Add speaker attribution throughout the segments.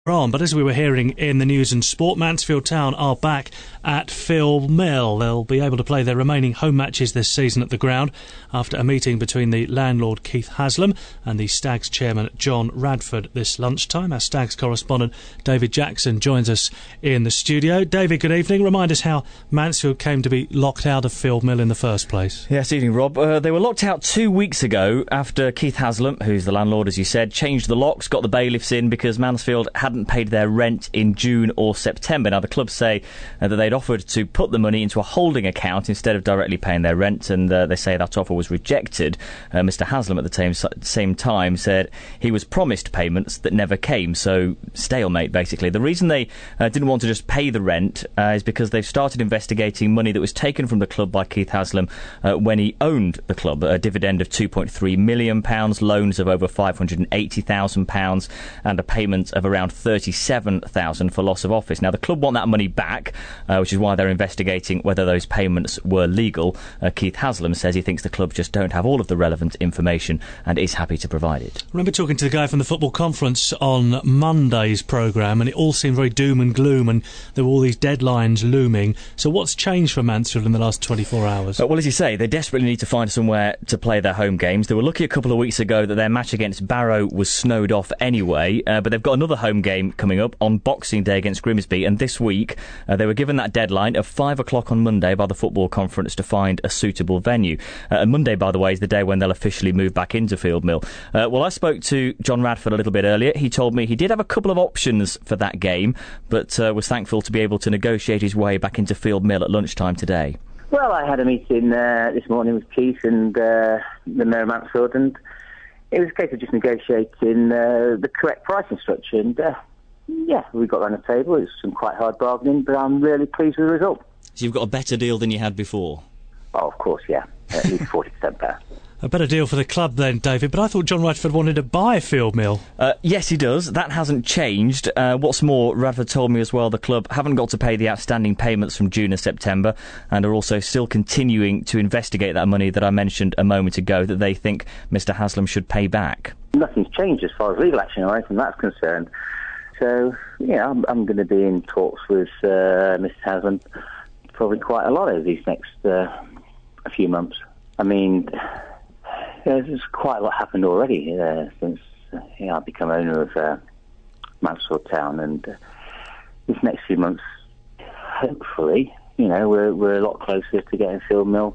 Speaker 1: on, but as we were hearing in the news and sport, Mansfield Town are back at Field Mill. They'll be able to play their remaining home matches this season at the ground after a meeting between the landlord Keith Haslam and the Stags chairman John Radford this lunchtime. Our Stags correspondent David Jackson joins us in the studio. David, good evening. Remind us how Mansfield came to be locked out of Field Mill in the first place.
Speaker 2: Yes, evening, Rob. They were locked out 2 weeks ago after Keith Haslam, who's the landlord, as you said, changed the locks, got the bailiffs in because Mansfield hadn't paid their rent in June or September. Now, the club say that they'd offered to put the money into a holding account instead of directly paying their rent, and they say that offer was rejected. Mr Haslam at the same time said he was promised payments that never came, so stalemate, basically. The reason they didn't want to just pay the rent is because they've started investigating money that was taken from the club by Keith Haslam when he owned the club, a dividend of £2.3 million, loans of over £580,000, and a payment of around £37,000 for loss of office. Now, the club want that money back, which is why they're investigating whether those payments were legal. Keith Haslam says he thinks the club just don't have all of the relevant information and is happy to provide it.
Speaker 1: I remember talking to the guy from the Football Conference on Monday's programme, and it all seemed very doom and gloom, and there were all these deadlines looming. So what's changed for Mansfield in the last 24 hours?
Speaker 2: Well, as you say, they desperately need to find somewhere to play their home games. They were lucky a couple of weeks ago that their match against Barrow was snowed off anyway, but they've got another home game coming up on Boxing Day against Grimsby, and this week they were given that deadline of 5 o'clock on Monday by the Football Conference to find a suitable venue. And Monday, by the way, is the day when they'll officially move back into Field Mill. Well, I spoke to John Radford a little bit earlier. He told me he did have a couple of options for that game, but was thankful to be able to negotiate his way back into Field Mill at lunchtime today.
Speaker 3: Well, I had a meeting this morning with Keith and the Mayor of Mansfield, and it was a case of just negotiating the correct pricing structure, and yeah, we got around the table. It was some quite hard bargaining, but I'm really pleased with the result.
Speaker 2: So you've got a better deal than you had before?
Speaker 3: Oh, of course, yeah. At least 40% better.
Speaker 1: A better deal for the club then, David, but I thought John Radford wanted to buy Field Mill.
Speaker 2: Yes, he does. That hasn't changed. What's more, Radford told me as well the club haven't got to pay the outstanding payments from June and September, and are also still continuing to investigate that money that I mentioned a moment ago that they think Mr Haslam should pay back.
Speaker 3: Nothing's changed as far as legal action or anything that's concerned. So, yeah, I'm going to be in talks with Mr Haslam probably quite a lot over these next a few months. I mean, there's quite a lot happened already since I've become owner of Mansfield Town, and these next few months, hopefully, we're a lot closer to getting Field Mill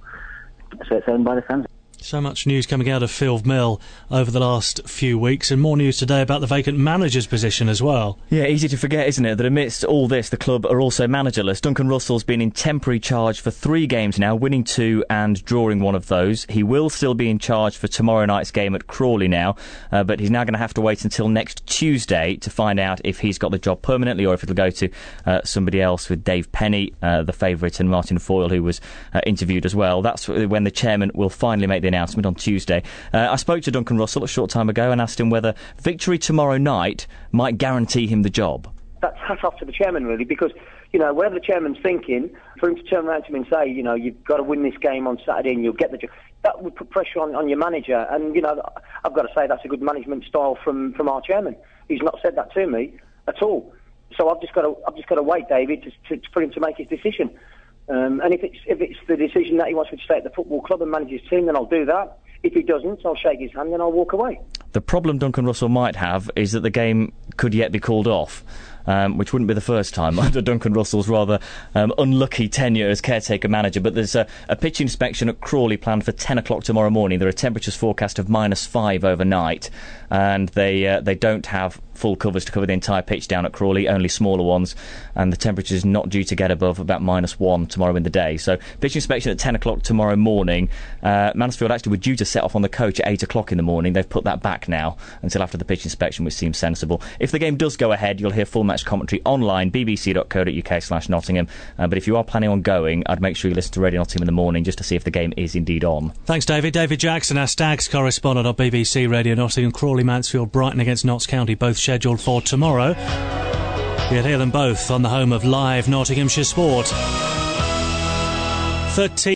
Speaker 3: so it's owned by the fans.
Speaker 1: So much news coming out of Field Mill over the last few weeks, and more news today about the vacant manager's position as well.
Speaker 2: Yeah, easy to forget, isn't it, that amidst all this, the club are also managerless. Duncan Russell's been in temporary charge for 3 games now, winning 2 and drawing 1 of those. He will still be in charge for tomorrow night's game at Crawley now, but he's now going to have to wait until next Tuesday to find out if he's got the job permanently or if it'll go to somebody else, with Dave Penny, the favourite, and Martin Foyle, who was interviewed as well. That's when the chairman will finally make the announcement on Tuesday. I spoke to Duncan Russell a short time ago and asked him whether victory tomorrow night might guarantee him the job.
Speaker 4: That's hat off to the chairman, really, because, whatever the chairman's thinking, for him to turn around to me and say, you've got to win this game on Saturday and you'll get the job, that would put pressure on your manager. And, I've got to say that's a good management style from our chairman. He's not said that to me at all. So I've just got to wait, David, for him to make his decision. And if it's the decision that he wants me to stay at the football club and manage his team, then I'll do that. If he doesn't, I'll shake his hand and I'll walk away.
Speaker 2: The problem Duncan Russell might have is that the game could yet be called off, which wouldn't be the first time under Duncan Russell's rather unlucky tenure as caretaker manager. But there's a pitch inspection at Crawley planned for 10 o'clock tomorrow morning. There are temperatures forecast of -5 overnight, and they don't have full covers to cover the entire pitch down at Crawley, only smaller ones, and the temperature is not due to get above about -1 tomorrow in the day. So pitch inspection at 10 o'clock tomorrow morning. Mansfield actually were due to set off on the coach at 8 o'clock in the morning. They've put that back now until after the pitch inspection, which seems sensible. If the game does go ahead, you'll hear full match commentary online, bbc.co.uk/Nottingham. But if you are planning on going, I'd make sure you listen to Radio Nottingham in the morning just to see if the game is indeed on.
Speaker 1: Thanks, David. David Jackson, our Stags correspondent on BBC Radio Nottingham. Crawley, Mansfield, Brighton against Notts County, both scheduled for tomorrow. You'll hear them both on the home of live Nottinghamshire sport. 13